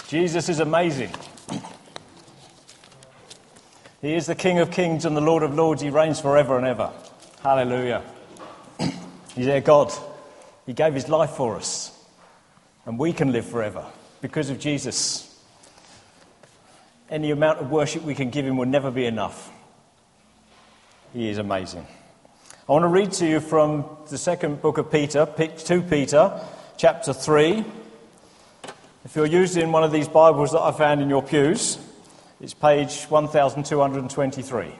Jesus is amazing. He is the King of Kings and the Lord of Lords. He reigns forever and ever. Hallelujah. He's our God. He gave his life for us. And we can live forever because of Jesus. Any amount of worship we can give him will never be enough. He is amazing. I want to read to you from the second book of Peter, 2 Peter, chapter 3. If you're using one of these Bibles that I found in your pews, it's page 1223.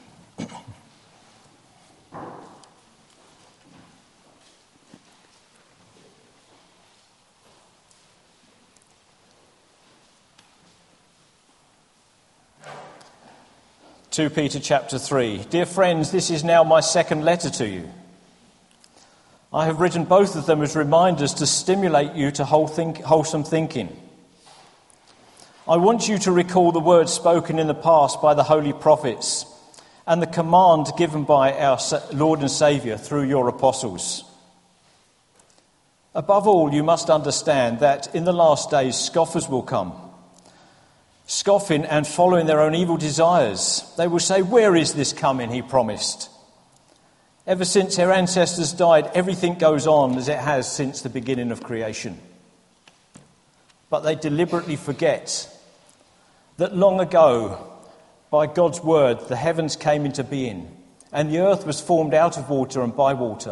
(2 Peter chapter 3). Dear friends, this is now my second letter to you. I have written both of them as reminders to stimulate you to wholesome thinking. I want you to recall the words spoken in the past by the holy prophets and the command given by our Lord and Saviour through your apostles. Above all, you must understand that in the last days scoffers will come, scoffing and following their own evil desires. They will say, "Where is this coming he promised?" Ever since our ancestors died, everything goes on as it has since the beginning of creation. But they deliberately forget that long ago, by God's word, the heavens came into being, and the earth was formed out of water and by water.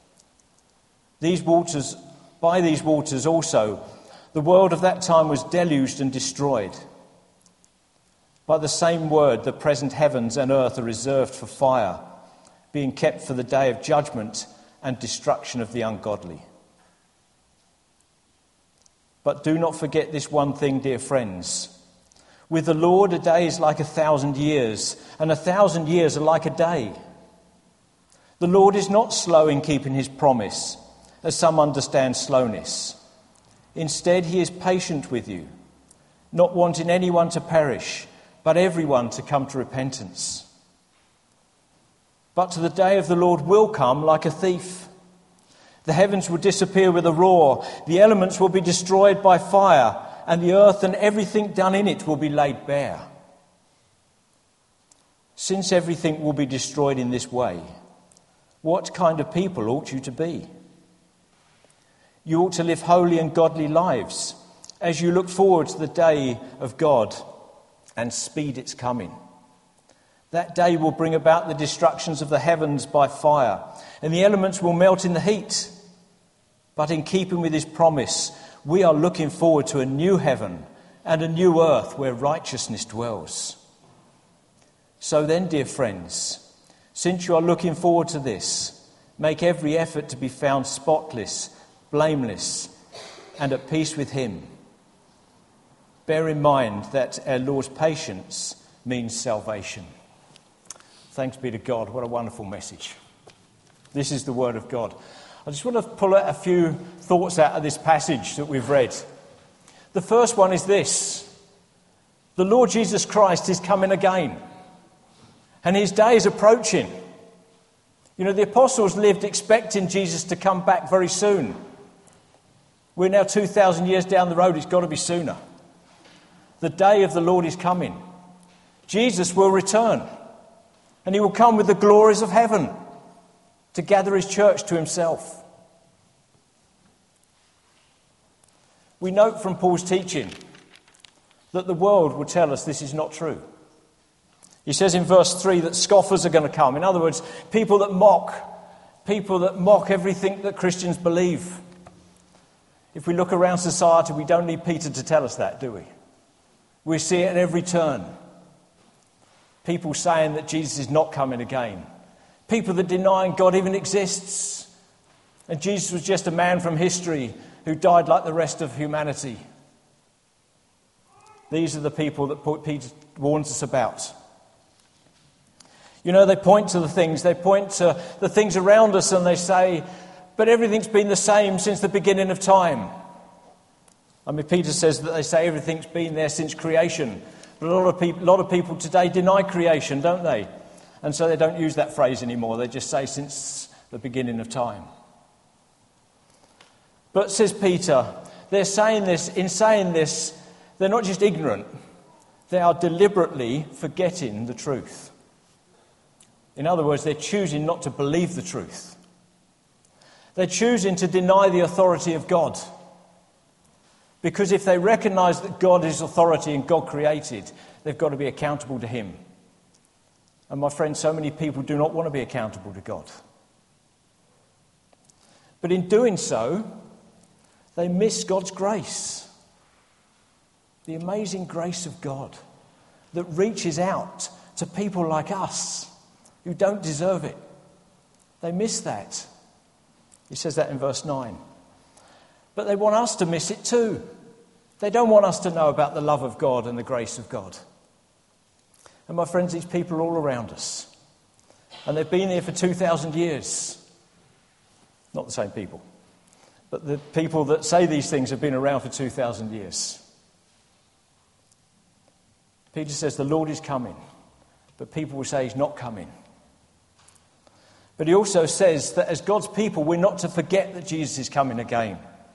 By these waters also, the world of that time was deluged and destroyed. By the same word, the present heavens and earth are reserved for fire, being kept for the day of judgment and destruction of the ungodly. But do not forget this one thing, dear friends. With the Lord, a day is like 1,000 years, and 1,000 years are like a day. The Lord is not slow in keeping his promise, as some understand slowness. Instead, he is patient with you, not wanting anyone to perish, but everyone to come to repentance. But the day of the Lord will come like a thief. The heavens will disappear with a roar, the elements will be destroyed by fire, and the earth and everything done in it will be laid bare. Since everything will be destroyed in this way, what kind of people ought you to be? You ought to live holy and godly lives as you look forward to the day of God and speed its coming. That day will bring about the destructions of the heavens by fire, and the elements will melt in the heat. But in keeping with his promise, we are looking forward to a new heaven and a new earth where righteousness dwells. So then, dear friends, since you are looking forward to this, make every effort to be found spotless, blameless, and at peace with him. Bear in mind that our Lord's patience means salvation. Thanks be to God. What a wonderful message. This is the word of God. I just want to pull out a few thoughts out of this passage that we've read. The first one is this. The Lord Jesus Christ is coming again. And his day is approaching. You know, the apostles lived expecting Jesus to come back very soon. We're now 2,000 years down the road. It's got to be sooner. The day of the Lord is coming. Jesus will return. And he will come with the glories of heaven to gather his church to himself. We note from Paul's teaching that the world will tell us this is not true. He says in verse 3 that scoffers are going to come. In other words, people that mock everything that Christians believe. If we look around society, we don't need Peter to tell us that, do we? We see it at every turn. People saying that Jesus is not coming again. People that denying God even exists. And Jesus was just a man from history who died like the rest of humanity. These are the people that Peter warns us about. You know, they point to the things around us and they say, but everything's been the same since the beginning of time. I mean, Peter says that they say everything's been there since creation. But a lot of people today deny creation, don't they? And so they don't use that phrase anymore. They just say since the beginning of time. But, says Peter, in saying this, They're not just ignorant, they are deliberately forgetting the truth. In other words, they're choosing not to believe the truth. They're choosing to deny the authority of God. Because if they recognize that God is authority and God created, they've got to be accountable to him. And my friends, so many people do not want to be accountable to God. But in doing so, they miss God's grace. The amazing grace of God that reaches out to people like us who don't deserve it. They miss that. He says that in verse 9. But they want us to miss it too. They don't want us to know about the love of God and the grace of God. And my friends, these people are all around us. And they've been here for 2,000 years. Not the same people. But the people that say these things have been around for 2,000 years. Peter says the Lord is coming. But people will say he's not coming. But he also says that as God's people, we're not to forget that Jesus is coming again.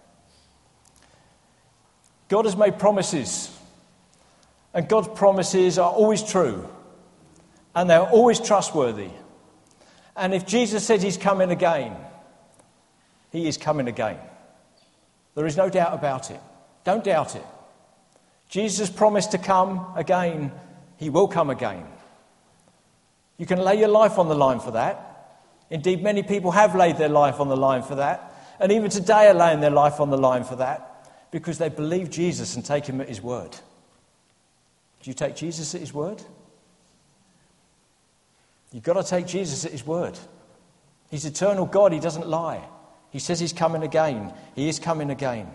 God has made promises. And God's promises are always true. And they're always trustworthy. And if Jesus said he's coming again, he is coming again. There is no doubt about it. Don't doubt it. Jesus promised to come again. He will come again. You can lay your life on the line for that. Indeed, many people have laid their life on the line for that. And even today are laying their life on the line for that. Because they believe Jesus and take him at his word. Do you take Jesus at his word? You've got to take Jesus at his word. He's eternal God. He doesn't lie. He says he's coming again. He is coming again.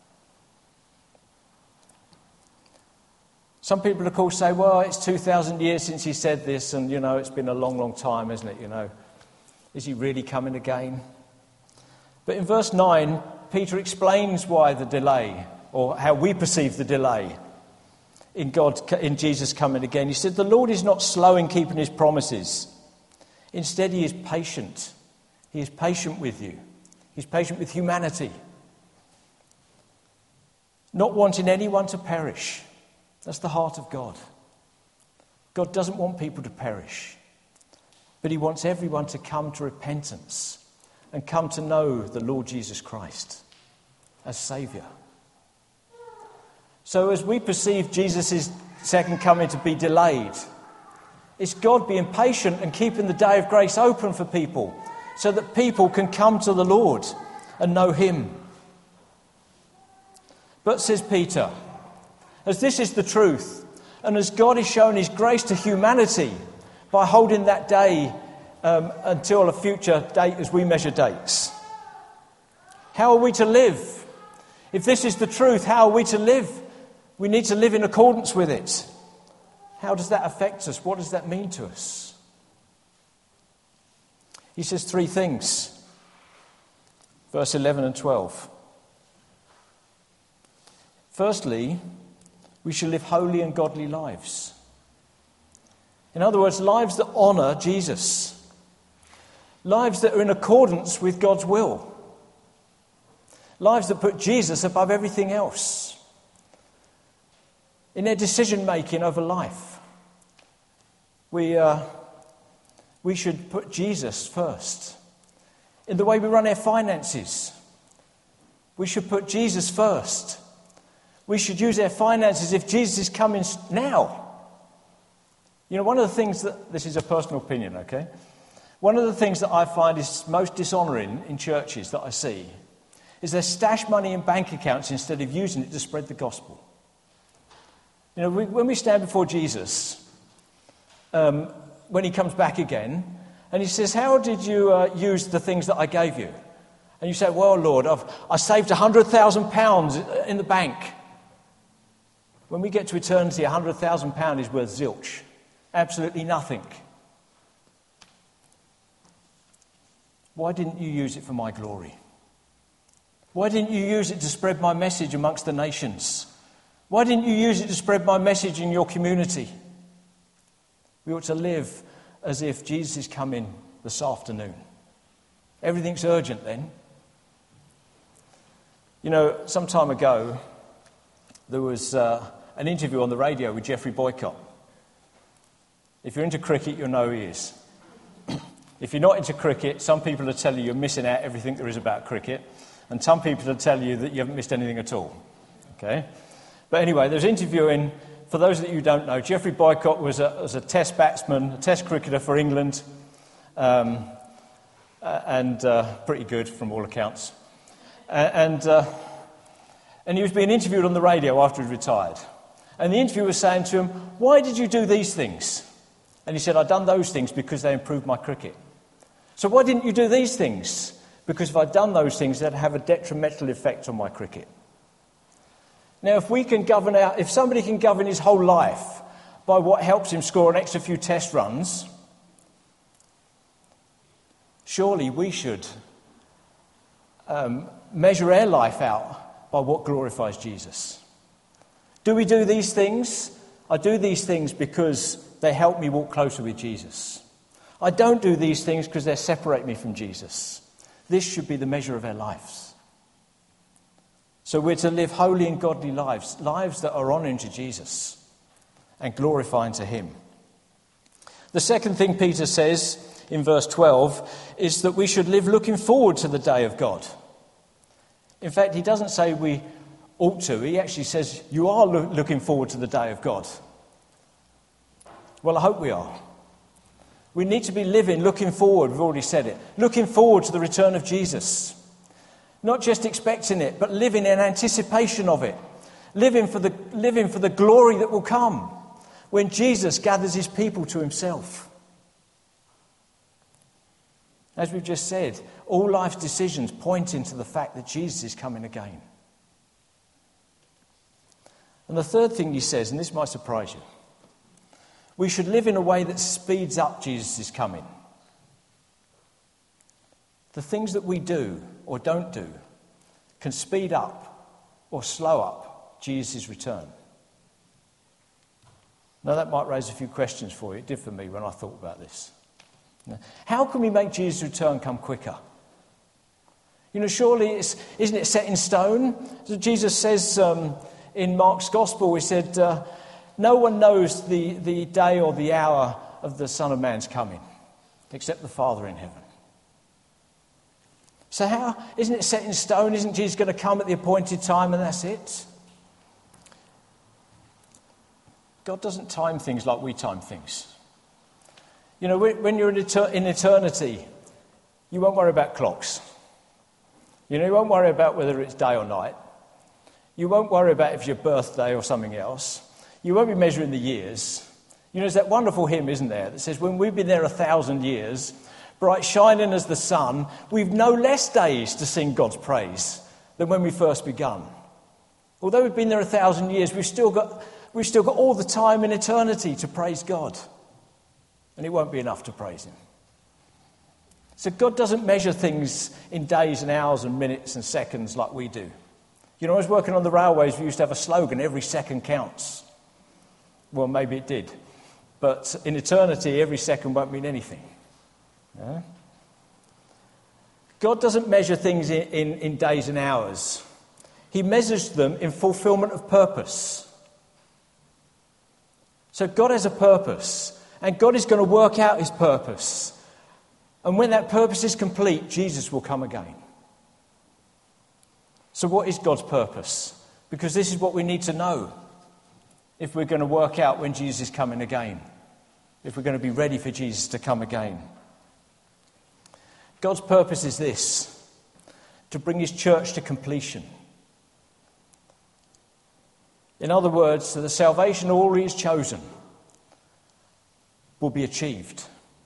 Some people, of course, say, well, it's 2,000 years since he said this, and, it's been a long, long time, isn't it, Is he really coming again? But in verse 9, Peter explains why the delay, or how we perceive the delay in Jesus coming again. He said, the Lord is not slow in keeping his promises. Instead, he is patient. He is patient with you. He's patient with humanity. Not wanting anyone to perish. That's the heart of God. God doesn't want people to perish. But he wants everyone to come to repentance and come to know the Lord Jesus Christ as Saviour. So as we perceive Jesus' second coming to be delayed, it's God being patient and keeping the day of grace open for people so that people can come to the Lord and know him. But, says Peter, as this is the truth, and as God has shown his grace to humanity by holding that day until a future date as we measure dates, how are we to live? If this is the truth, how are we to live? We need to live in accordance with it. How does that affect us? What does that mean to us? He says three things. Verse 11 and 12. Firstly, we shall live holy and godly lives. In other words, lives that honour Jesus. Lives that are in accordance with God's will. Lives that put Jesus above everything else. In their decision-making over life. We should put Jesus first. In the way we run our finances, we should put Jesus first. We should use our finances if Jesus is coming now. One of the things this is a personal opinion, okay? One of the things that I find is most dishonouring in churches that I see is they stash money in bank accounts instead of using it to spread the gospel. When we stand before Jesus, when he comes back again, and he says, how did you use the things that I gave you? And you say, well, Lord, I saved £100,000 in the bank. When we get to eternity, £100,000 is worth zilch. Absolutely nothing. Why didn't you use it for my glory? Why didn't you use it to spread my message amongst the nations? Why didn't you use it to spread my message in your community? We ought to live as if Jesus is coming this afternoon. Everything's urgent then. Some time ago, there was a an interview on the radio with Geoffrey Boycott. If you're into cricket, you'll know who he is. If you're not into cricket, some people will tell you you're missing out everything there is about cricket, and some people will tell you that you haven't missed anything at all. Okay? But anyway, there's interviewing. For those that you don't know, Geoffrey Boycott was a test batsman, a test cricketer for England, and pretty good from all accounts. And he was being interviewed on the radio after he retired. And the interviewer was saying to him, "Why did you do these things?" And he said, "I've done those things because they improved my cricket." "So why didn't you do these things?" "Because if I'd done those things, they'd have a detrimental effect on my cricket." Now, if somebody can govern his whole life by what helps him score an extra few test runs, surely we should measure our life out by what glorifies Jesus. Do we do these things? I do these things because they help me walk closer with Jesus. I don't do these things because they separate me from Jesus. This should be the measure of our lives. So we're to live holy and godly lives, lives that are honouring to Jesus and glorifying to him. The second thing Peter says in verse 12 is that we should live looking forward to the day of God. In fact, he doesn't say we ought to. He actually says you are looking forward to the day of God. Well, I hope we are. We need to be living, looking forward, we've already said it, looking forward to the return of Jesus. Not just expecting it, but living in anticipation of it. Living for the glory that will come when Jesus gathers his people to himself. As we've just said, all life's decisions pointing to the fact that Jesus is coming again. And the third thing he says, and this might surprise you, we should live in a way that speeds up Jesus' coming. The things that we do or don't do can speed up or slow up Jesus' return. Now that might raise a few questions for you. It did for me when I thought about this. How can we make Jesus' return come quicker? Surely isn't it set in stone? So Jesus says in Mark's Gospel, he said, no one knows the day or the hour of the Son of Man's coming, except the Father in heaven. So isn't it set in stone? Isn't Jesus going to come at the appointed time and that's it? God doesn't time things like we time things. When you're in eternity, you won't worry about clocks. You won't worry about whether it's day or night. You won't worry about if it's your birthday or something else. You won't be measuring the years. There's that wonderful hymn, isn't there, that says, when we've been there 1,000 years, bright shining as the sun, we've no less days to sing God's praise than when we first begun. Although we've been there 1,000 years, we've still got all the time in eternity to praise God. And it won't be enough to praise him. So God doesn't measure things in days and hours and minutes and seconds like we do. I was working on the railways, we used to have a slogan, every second counts. Well, maybe it did. But in eternity, every second won't mean anything. Yeah? God doesn't measure things in days and hours. He measures them in fulfillment of purpose. So God has a purpose, and God is going to work out his purpose. And when that purpose is complete, Jesus will come again. So what is God's purpose? Because this is what we need to know if we're going to work out when Jesus is coming again, if we're going to be ready for Jesus to come again. God's purpose is this: to bring his church to completion. In other words, that the salvation all he has chosen will be achieved.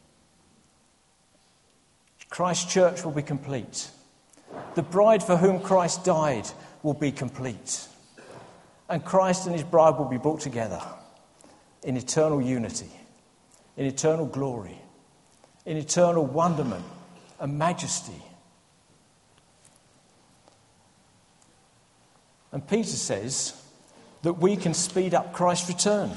Christ's church will be complete. The bride for whom Christ died will be complete. And Christ and his bride will be brought together in eternal unity, in eternal glory, in eternal wonderment and majesty. And Peter says that we can speed up Christ's return.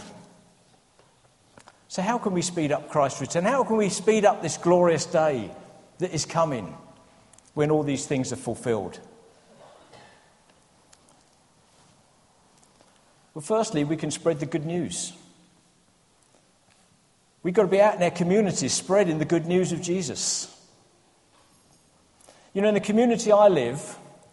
So how can we speed up Christ's return? How can we speed up this glorious day that is coming when all these things are fulfilled? Well, firstly, we can spread the good news. We've got to be out in our communities spreading the good news of Jesus. You know, in the community I live,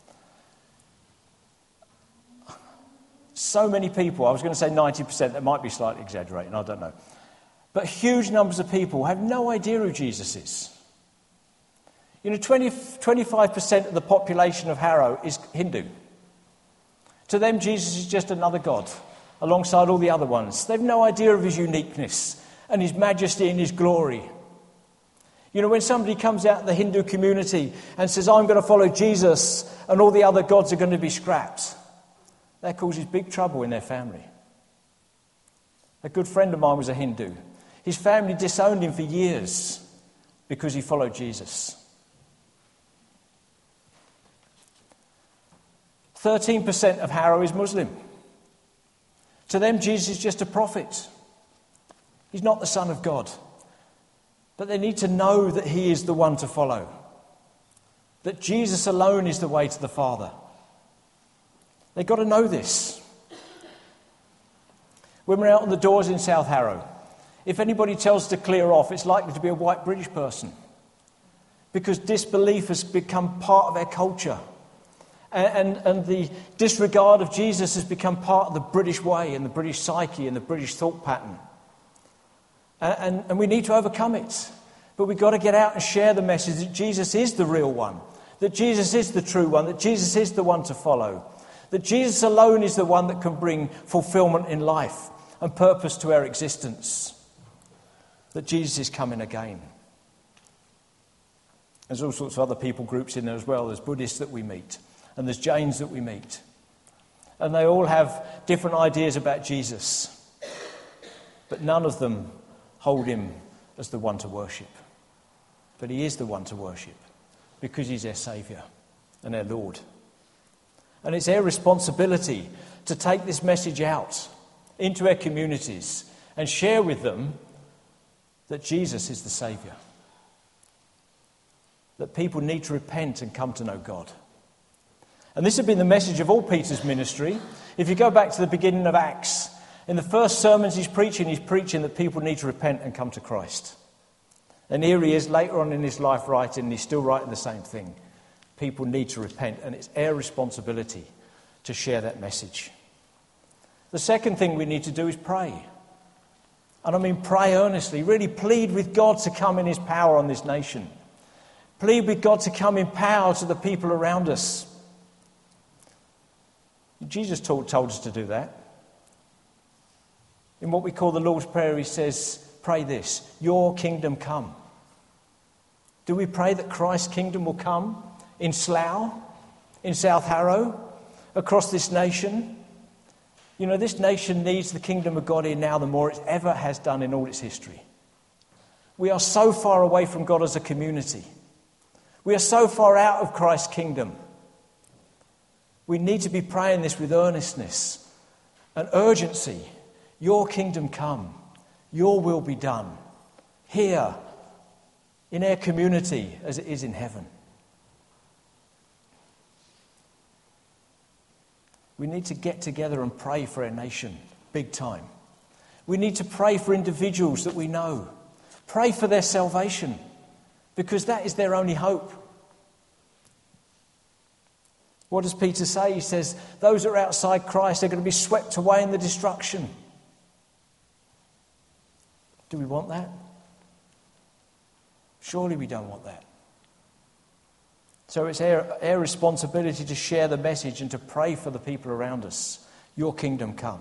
so many people, I was going to say 90%, that might be slightly exaggerating, I don't know. But huge numbers of people have no idea who Jesus is. You know, 25% of the population of Harrow is Hindu. To them, Jesus is just another god, alongside all the other ones. They've no idea of his uniqueness and his majesty and his glory. You know, when somebody comes out of the Hindu community and says, I'm going to follow Jesus and all the other gods are going to be scrapped, that causes big trouble in their family. A good friend of mine was a Hindu. His family disowned him for years because he followed Jesus. 13% of Harrow is Muslim. To them, Jesus is just a prophet. He's not the Son of God. But they need to know that he is the one to follow. That Jesus alone is the way to the Father. They've got to know this. When we're out on the doors in South Harrow, if anybody tells us to clear off, it's likely to be a white British person. Because disbelief has become part of our culture. And the disregard of Jesus has become part of the British way and the British psyche and the British thought pattern. And we need to overcome it. But we've got to get out and share the message that Jesus is the real one. That Jesus is the true one. That Jesus is the one to follow. That Jesus alone is the one that can bring fulfillment in life and purpose to our existence. That Jesus is coming again. There's all sorts of other people groups in there as well. There's Buddhists that we meet. And there's Jains that we meet. And they all have different ideas about Jesus. But none of them hold him as the one to worship. But he is the one to worship because he's our Saviour and our Lord. And it's our responsibility to take this message out into our communities and share with them that Jesus is the Saviour. That people need to repent and come to know God. And this had been the message of all Peter's ministry. If you go back to the beginning of Acts, in the first sermons he's preaching that people need to repent and come to Christ. And here he is later on in his life writing, and he's still writing the same thing. People need to repent, and it's our responsibility to share that message. The second thing we need to do is pray. And I mean pray earnestly, really plead with God to come in his power on this nation. Plead with God to come in power to the people around us. Jesus told us to do that. In what we call the Lord's Prayer, he says, pray this, your kingdom come. Do we pray that Christ's kingdom will come in Slough, in South Harrow, across this nation? You know, this nation needs the kingdom of God here now the more it ever has done in all its history. We are so far away from God as a community. We are so far out of Christ's kingdom. We need to be praying this with earnestness and urgency. Your kingdom come. Your will be done. Here, in our community, as it is in heaven. We need to get together and pray for our nation, big time. We need to pray for individuals that we know. Pray for their salvation, because that is their only hope. What does Peter say? He says, those that are outside Christ are going to be swept away in the destruction. Do we want that? Surely we don't want that. So it's our responsibility to share the message and to pray for the people around us. Your kingdom come.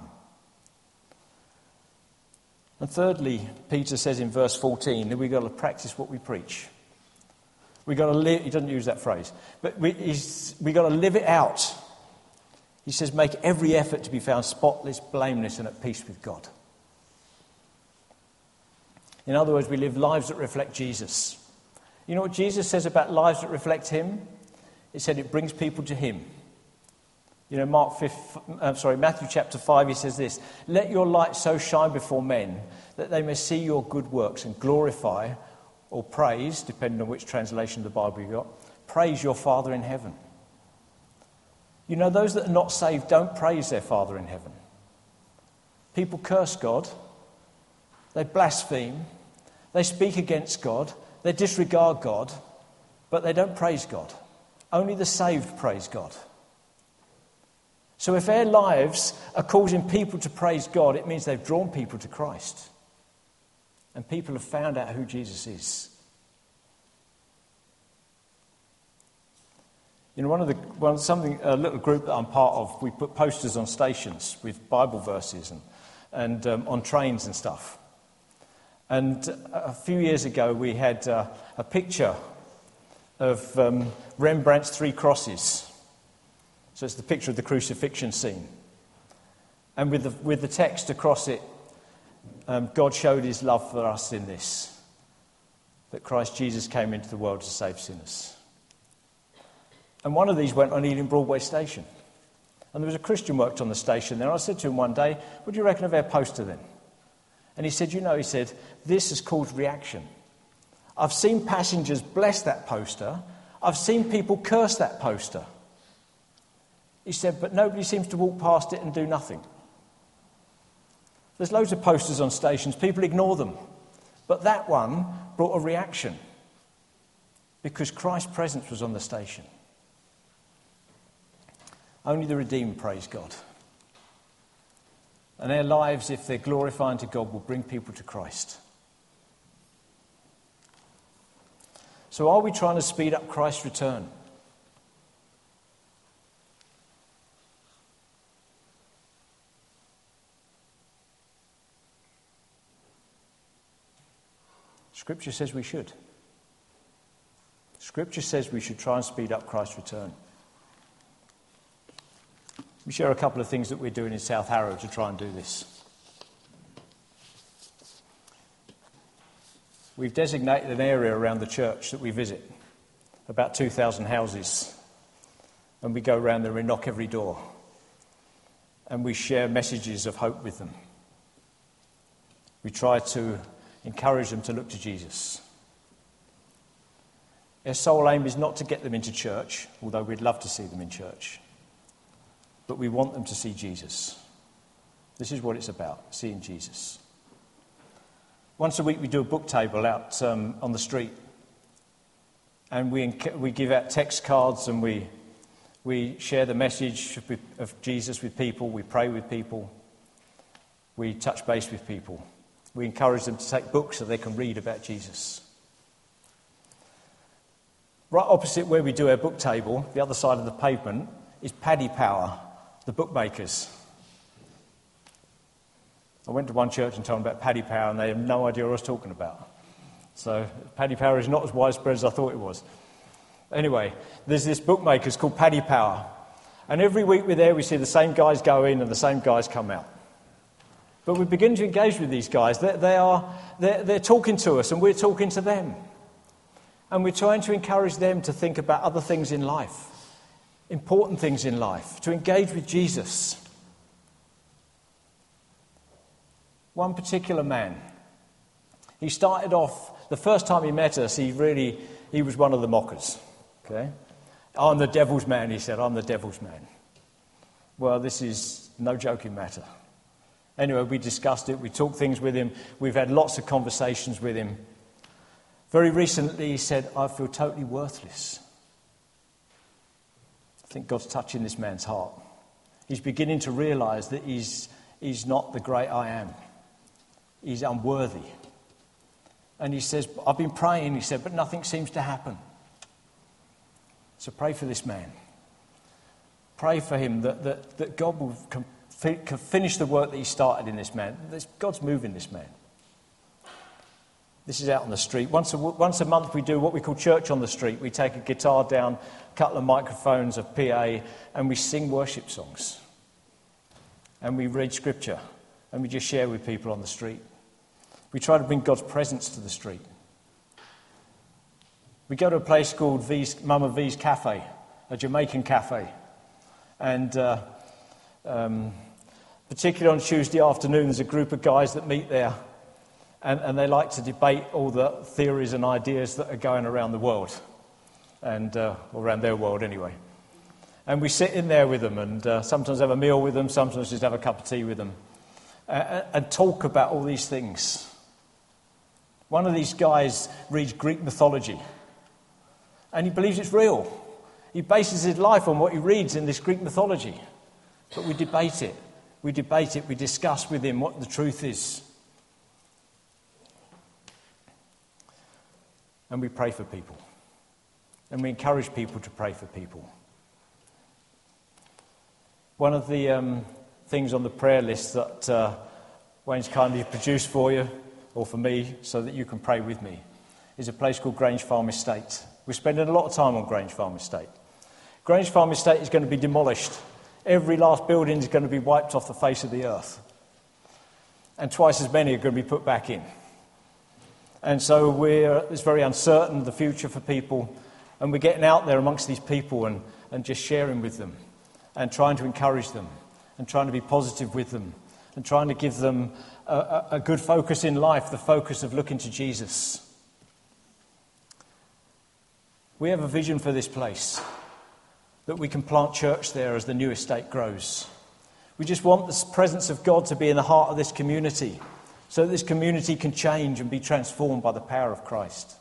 And thirdly, Peter says in verse 14 that we've got to practice what we preach. We've got to live, he doesn't use that phrase, but we've got to live it out. He says, make every effort to be found spotless, blameless, and at peace with God. In other words, we live lives that reflect Jesus. You know what Jesus says about lives that reflect him? He said it brings people to him. You know, Matthew chapter 5, he says this, let your light so shine before men that they may see your good works and glorify or praise, depending on which translation of the Bible you got, praise your Father in heaven. You know, those that are not saved don't praise their Father in heaven. People curse God, they blaspheme, they speak against God, they disregard God, but they don't praise God. Only the saved praise God. So if our lives are causing people to praise God, it means they've drawn people to Christ. And people have found out who Jesus is. You know, a little group that I'm part of, we put posters on stations with Bible verses and on trains and stuff. And a few years ago, we had a picture of Rembrandt's Three Crosses. So it's the picture of the crucifixion scene. And with the text across it, God showed his love for us in this, that Christ Jesus came into the world to save sinners. And one of these went on Ealing Broadway Station. And there was a Christian worked on the station there. I said to him one day, what do you reckon of our poster then? And he said, this has caused reaction. I've seen passengers bless that poster. I've seen people curse that poster. He said, but nobody seems to walk past it and do nothing. There's loads of posters on stations. People ignore them. But that one brought a reaction because Christ's presence was on the station. Only the redeemed praise God. And their lives, if they're glorifying to God, will bring people to Christ. So are we trying to speed up Christ's return? Scripture says we should. Scripture says we should try and speed up Christ's return. Let me share a couple of things that we're doing in South Harrow to try and do this. We've designated an area around the church that we visit, about 2,000 houses, and we go around there and knock every door, and we share messages of hope with them. We try to encourage them to look to Jesus. Our sole aim is not to get them into church, although we'd love to see them in church. But we want them to see Jesus. This is what it's about, seeing Jesus. Once a week we do a book table out on the street. And we give out text cards and we share the message of Jesus with people. We pray with people. We touch base with people. We encourage them to take books so they can read about Jesus. Right opposite where we do our book table, the other side of the pavement, is Paddy Power, the bookmakers. I went to one church and told them about Paddy Power and they have no idea what I was talking about. So Paddy Power is not as widespread as I thought it was. Anyway, there's this bookmakers called Paddy Power. And every week we're there, we see the same guys go in and the same guys come out. But we begin to engage with these guys. They're talking to us and we're talking to them. And we're trying to encourage them to think about other things in life. Important things in life, to engage with Jesus. One particular man, he started off, the first time he met us, he was one of the mockers. Okay, I'm the devil's man, he said, I'm the devil's man. Well, this is no joking matter. Anyway, we discussed it, we talked things with him, we've had lots of conversations with him. Very recently he said, I feel totally worthless. I think God's touching this man's heart. He's beginning to realise that he's not the great I am. He's unworthy. And he says, I've been praying, he said, but nothing seems to happen. So pray for this man. Pray for him that God will finish the work that he started in this man. God's moving this man. This is out on the street. Once a month we do what we call church on the street. We take a guitar down, a couple of microphones, a PA, and we sing worship songs. And we read scripture. And we just share with people on the street. We try to bring God's presence to the street. We go to a place called Mama V's Cafe, a Jamaican cafe. And particularly on Tuesday afternoon, there's a group of guys that meet there. And they like to debate all the theories and ideas that are going around the world, and around their world anyway. And we sit in there with them and sometimes have a meal with them, sometimes just have a cup of tea with them. and talk about all these things. One of these guys reads Greek mythology, and he believes it's real. He bases his life on what he reads in this Greek mythology. But we debate it. We discuss with him what the truth is. And we pray for people. And we encourage people to pray for people. One of the things on the prayer list that Wayne's kindly produced for you, or for me, so that you can pray with me, is a place called Grange Farm Estate. We're spending a lot of time on Grange Farm Estate. Grange Farm Estate is going to be demolished. Every last building is going to be wiped off the face of the earth. And twice as many are going to be put back in. And so it's very uncertain, the future for people. And we're getting out there amongst these people and just sharing with them and trying to encourage them and trying to be positive with them and trying to give them a good focus in life, the focus of looking to Jesus. We have a vision for this place, that we can plant church there as the new estate grows. We just want the presence of God to be in the heart of this community so that this community can change and be transformed by the power of Christ.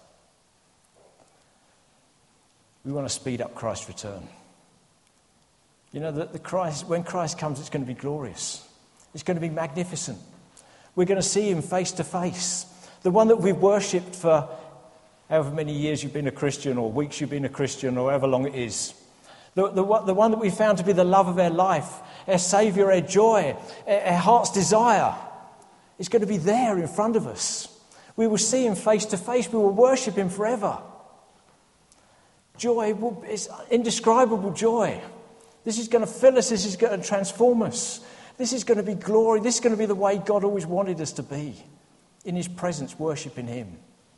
We want to speed up Christ's return. You know, when Christ comes, it's going to be glorious. It's going to be magnificent. We're going to see him face to face. The one that we've worshipped for however many years you've been a Christian, or weeks you've been a Christian, or however long it is. The one that we found to be the love of our life, our Saviour, our joy, our heart's desire, is going to be there in front of us. We will see him face to face. We will worship him forever. Joy is indescribable joy. This is going to fill us. This is going to transform us. This is going to be glory. This is going to be the way God always wanted us to be, in his presence, worshipping him.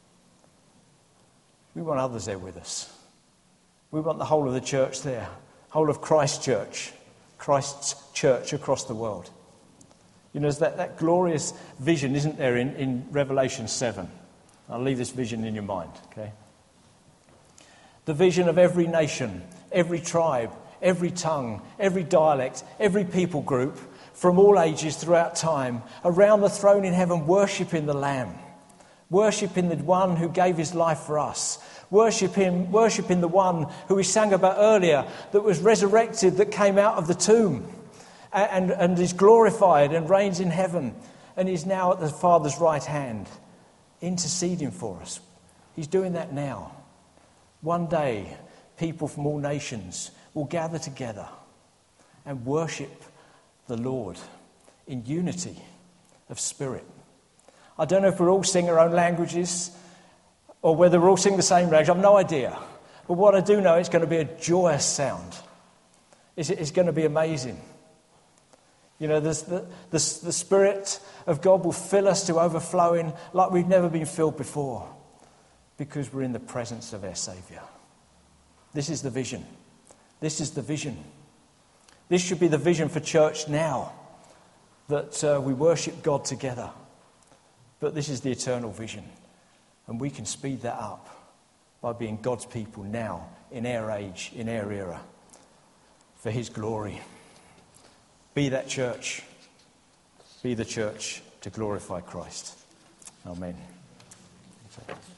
We want others there with us. We want the whole of the church there, whole of Christ's church across the world. You know, there's that glorious vision, isn't there, in Revelation 7? I'll leave this vision in your mind, okay? The vision of every nation, every tribe, every tongue, every dialect, every people group, from all ages throughout time, around the throne in heaven, worshipping the Lamb, worshipping the one who gave his life for us, worshipping the one who we sang about earlier, that was resurrected, that came out of the tomb and is glorified and reigns in heaven and is now at the Father's right hand, interceding for us. He's doing that now. One day, people from all nations will gather together and worship the Lord in unity of spirit. I don't know if we'll all sing our own languages or whether we'll all sing the same language. I've no idea. But what I do know, it's going to be a joyous sound. It's going to be amazing. You know, the Spirit of God will fill us to overflowing like we've never been filled before, because we're in the presence of our Saviour. This is the vision. This is the vision. This should be the vision for church now, that we worship God together. But this is the eternal vision. And we can speed that up by being God's people now, in our age, in our era, for his glory. Be that church. Be the church to glorify Christ. Amen.